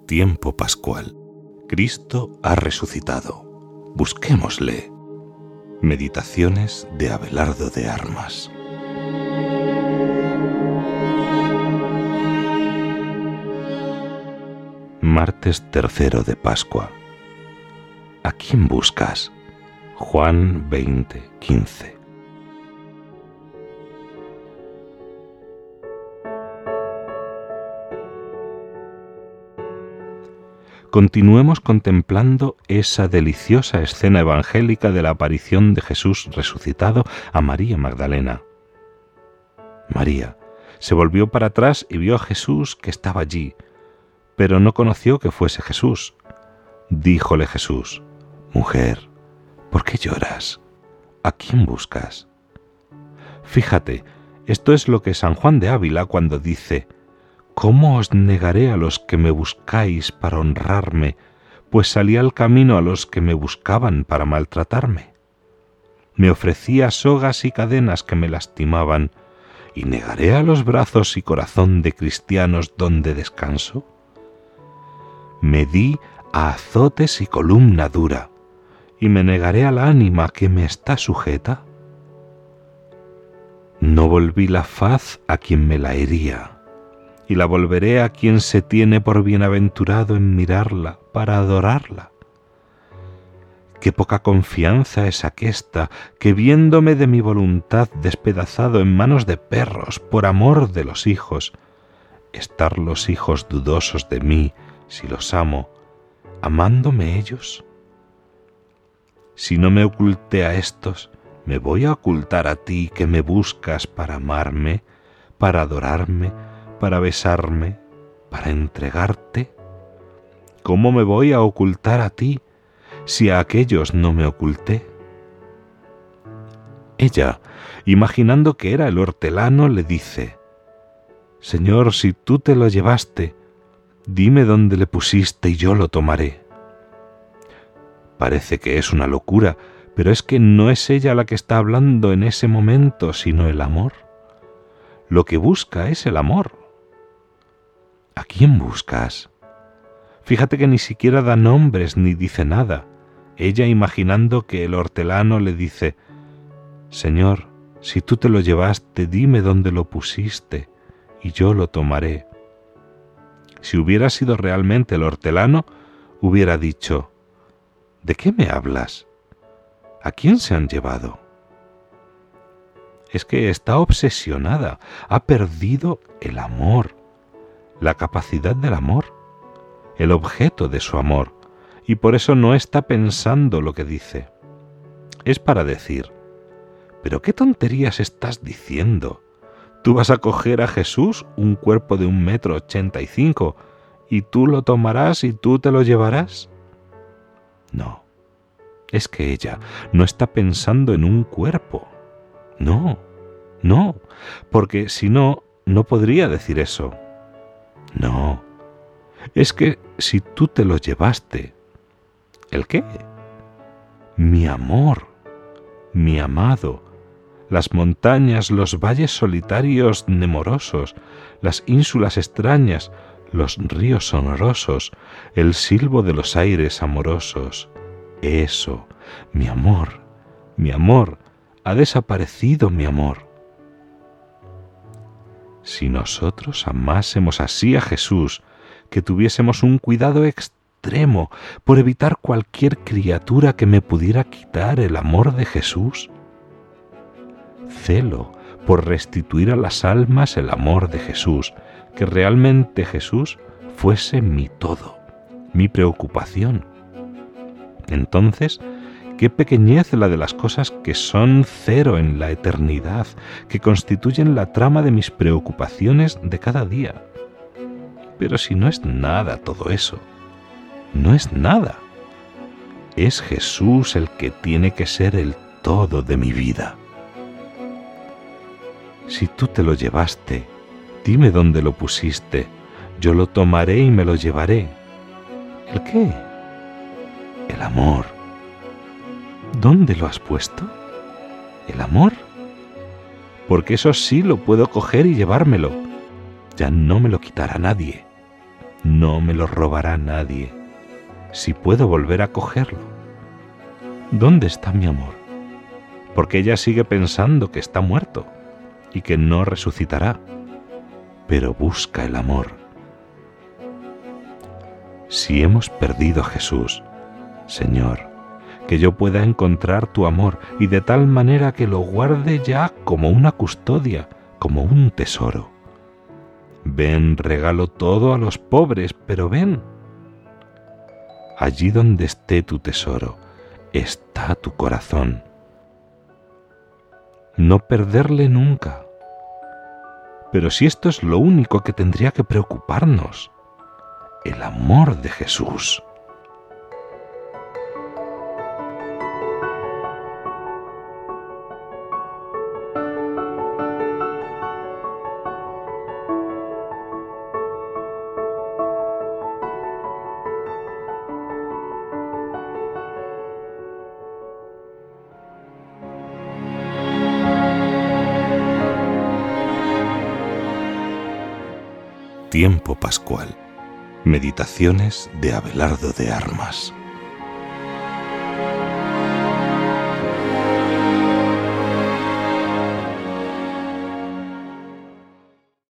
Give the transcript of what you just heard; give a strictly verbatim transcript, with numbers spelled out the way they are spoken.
Tiempo pascual. Cristo ha resucitado. Busquémosle. Meditaciones de Abelardo de Armas. Martes tercero de Pascua. ¿A quién buscas? Juan veinte, quince. Continuemos contemplando esa deliciosa escena evangélica de la aparición de Jesús resucitado a María Magdalena. María se volvió para atrás y vio a Jesús que estaba allí, pero no conoció que fuese Jesús. Díjole Jesús: «Mujer, ¿por qué lloras? ¿A quién buscas?» Fíjate, esto es lo que San Juan de Ávila cuando dice: «¿Cómo os negaré a los que me buscáis para honrarme, pues salí al camino a los que me buscaban para maltratarme? Me ofrecía sogas y cadenas que me lastimaban, y negaré a los brazos y corazón de cristianos donde descanso. Me di a azotes y columna dura, y me negaré al ánima que me está sujeta. No volví la faz a quien me la hería, y la volveré a quien se tiene por bienaventurado en mirarla para adorarla. Qué poca confianza es aquesta, que viéndome de mi voluntad despedazado en manos de perros por amor de los hijos, estar los hijos dudosos de mí, si los amo, amándome ellos. Si no me oculté a estos, me voy a ocultar a ti que me buscas para amarme, para adorarme, para besarme, para entregarte. ¿Cómo me voy a ocultar a ti si a aquellos no me oculté?» Ella, imaginando que era el hortelano, le dice: «Señor, si tú te lo llevaste, dime dónde le pusiste y yo lo tomaré». Parece que es una locura, pero es que no es ella la que está hablando en ese momento, sino el amor. Lo que busca es el amor. ¿A quién buscas? Fíjate que ni siquiera da nombres ni dice nada. Ella, imaginando que el hortelano, le dice: «Señor, si tú te lo llevaste, dime dónde lo pusiste y yo lo tomaré». Si hubiera sido realmente el hortelano, hubiera dicho: «¿De qué me hablas? ¿A quién se han llevado?» Es que está obsesionada, ha perdido el amor, la capacidad del amor, el objeto de su amor, y por eso no está pensando lo que dice. Es para decir: «¿Pero qué tonterías estás diciendo? Tú vas a coger a Jesús, un cuerpo de un metro ochenta y cinco, y tú lo tomarás y tú te lo llevarás». No, es que ella no está pensando en un cuerpo. No, no, porque si no, no podría decir eso. No, es que si tú te lo llevaste... ¿El qué? Mi amor, mi amado, las montañas, los valles solitarios nemorosos, las ínsulas extrañas, los ríos sonorosos, el silbo de los aires amorosos. Eso, mi amor, mi amor, ha desaparecido mi amor. Si nosotros amásemos así a Jesús, que tuviésemos un cuidado extremo por evitar cualquier criatura que me pudiera quitar el amor de Jesús, celo por restituir a las almas el amor de Jesús, que realmente Jesús fuese mi todo, mi preocupación. Entonces, qué pequeñez la de las cosas que son cero en la eternidad, que constituyen la trama de mis preocupaciones de cada día. Pero si no es nada todo eso, no es nada. Es Jesús el que tiene que ser el todo de mi vida. Si tú te lo llevaste, dime dónde lo pusiste, yo lo tomaré y me lo llevaré. ¿El qué? El amor. ¿Dónde lo has puesto? ¿El amor? Porque eso sí lo puedo coger y llevármelo. Ya no me lo quitará nadie. no me lo robará nadie. Si puedo volver a cogerlo. ¿Dónde está mi amor? Porque ella sigue pensando que está muerto y que no resucitará, pero busca el amor. Si hemos perdido a Jesús, Señor, que yo pueda encontrar tu amor y de tal manera que lo guarde ya como una custodia, como un tesoro. Ven, regalo todo a los pobres, pero ven. Allí donde esté tu tesoro, está tu corazón. No perderle nunca. Pero si esto es lo único que tendría que preocuparnos, el amor de Jesús. Tiempo pascual. Meditaciones de Abelardo de Armas.